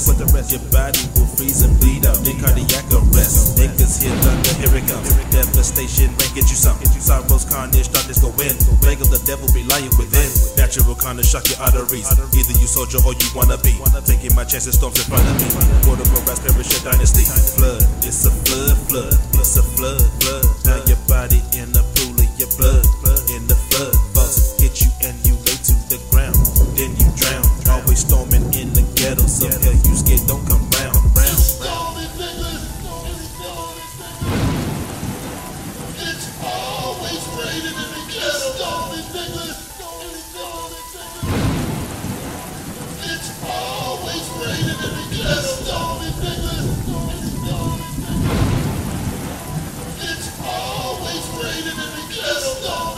rest. Your body will freeze and bleed out, then cardiac arrest. Niggas hit thunder, here it comes. Devastation, rain get you some. Sorrows, carnage, darkness go in. Plague of the devil be lying within. Natural carnage shock your arteries. Either you soldier or you wanna be. Taking my chances, storms in front of me. Border morass, perish your dynasty. Flood, it's a flood, flood. It's a flood, flood. Now your body in a pool of your blood. In the flood, bugs hit you and you lay to the ground. Then you drown. Always storming in the ghetto. So hell you scared, don't come round. It's always raining in the ghetto. It's always raining in the ghetto. It's always raining in the ghetto.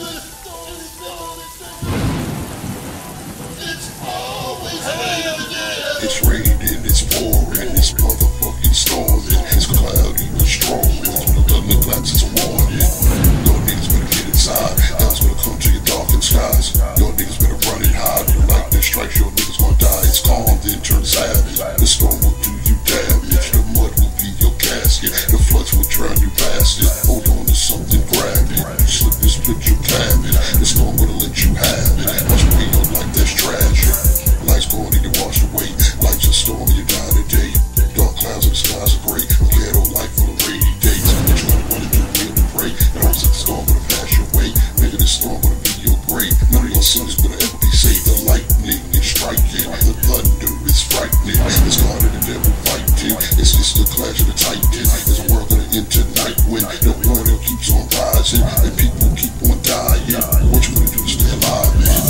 It's always raining in the ghetto. It's raining, it's pouring, it's motherfucking storming. It's cloudy but strong. The thunder claps, it's a warning. Your niggas better get inside. Hell's gonna come to your darkened skies. Your niggas better run and hide. When the lightning strikes, your niggas gonna die. It's calm, then turn savage. The storm will do you damage. The mud will be your casket. The floods will drown you bastard. Hold on to something, grab it. You slip and split your cabinet. The storm gonna let you have it. Watch me your life, that's tragic. Life's going to get washed away. Life's a storm and you die today. Dark clouds and the skies are gray. A ghetto life full of rainy days. What you gonna wanna do, real and pray. And always the storm gonna pass your way. Maybe this storm gonna be your grave. None of your sons gonna ever be saved. The lightning is striking. The thunder is frightening. It's God and the devil fighting. It's just the clash of the titans. There's a world gonna end tonight when the water keeps on rising and people keep on dying. What you gonna do to stay alive, man?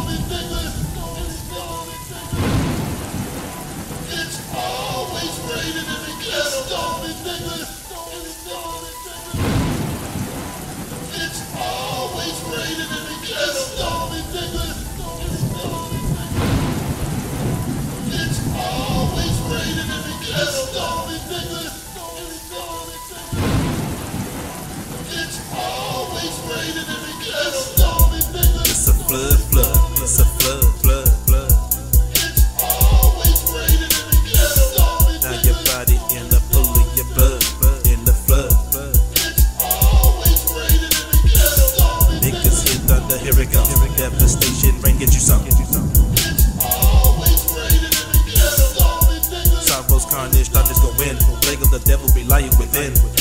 It's always raining in the ghetto. It's always raining in the ghetto. It's always raining in the ghetto. It's always raining in the ghetto. It's a flood, flood. It's a flood, flood, flood. It's always raining in the ghetto. Now your body in the pool of your blood. In the flood, flood. It's always raining in the ghetto. Niggas hit thunder, here it comes. Devastation, rain get you some. It's always raining in the ghetto. Sorrows, carnage, darkness go in. Plague of the devil be lying within.